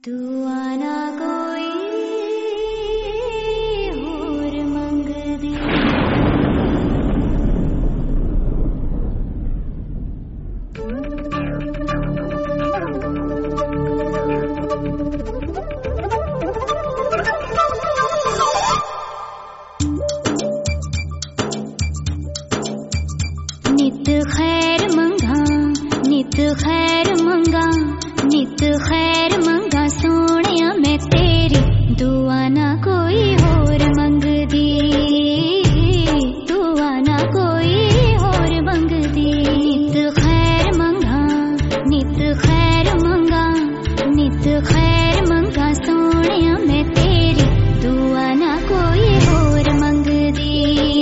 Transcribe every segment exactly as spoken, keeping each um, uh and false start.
तू आना कोई होर मंगदी नित खैर मंगा नित खैर मंगा नित खैर मंगा सोनिया मैं तेरी दुआ ना कोई होर मंगदी दुआ ना कोई होर मंगदी नित खैर मंगा नित खैर मंगा नित खैर मंगा सोनिया मैं तेरी दुआ ना कोई होर मंगदी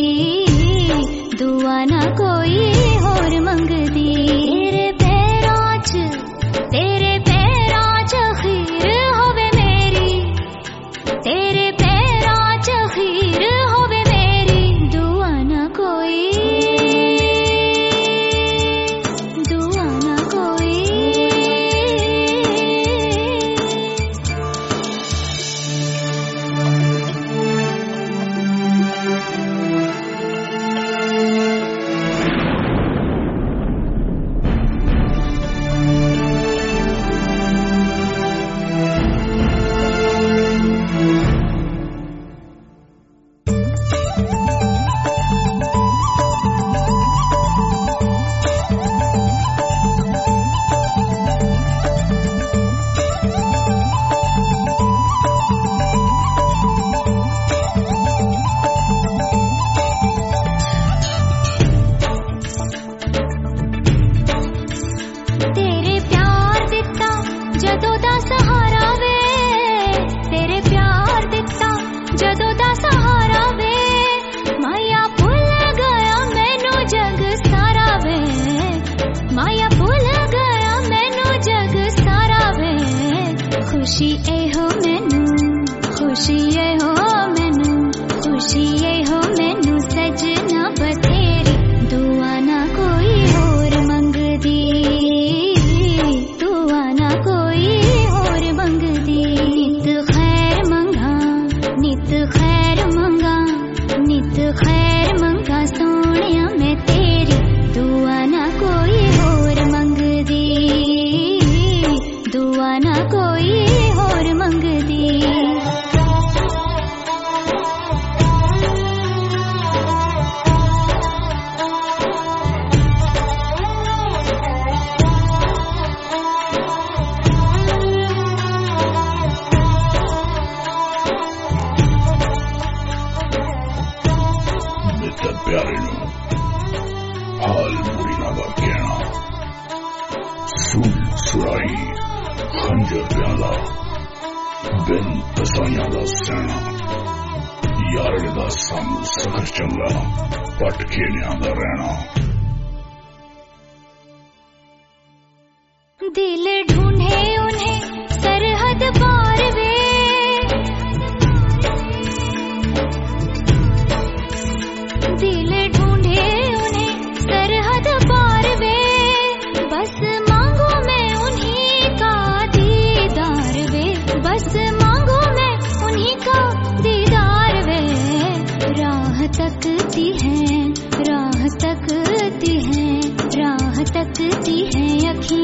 दुआ ना कोई होर मंगदी तेरे पैरां च तेरे पैरां च खीर होवे मेरी तेरे पैरां च खीर होवे मेरी दुआ ना कोई दुआ ना कोई तेरे प्यार दिता जदों दा सहारा वे तेरे प्यार दिता जदों दा सहारा वे माया भुल गया मैनू जग सारा वे माया भुल गया मैनू जग सारा वे खुशी ए हो मैनू खुशी ए हो मैनू खुशी ए हो मैनू सजना बथेरी दुआ ना कोई होर मंगदी दुआ ना कोई होर मंगदी नित खैर मंगा नित खैर मंगा नित खैर मंगा सोनिया मैं तेरी दुआ ना कोई होर मंगदी दुआ ना कोई होर मंगदी मित्र प्यारे नु हाल मुरीना दा कहना सुन सुराई खंजर प्याला बिन तसाइयां दा सैना यारे दा सानू सखर चंगा पट खेलियां दा रहना दिल ढूंढे उन्हें सरहद पार वे दिल ढूंढे उन्हें सरहद पार वे बस मांगो मैं उन्हीं का दीदार वे बस मांगो मैं उन्हीं का दीदार वे राह तकती है राह तकती है राह तकती है अखियां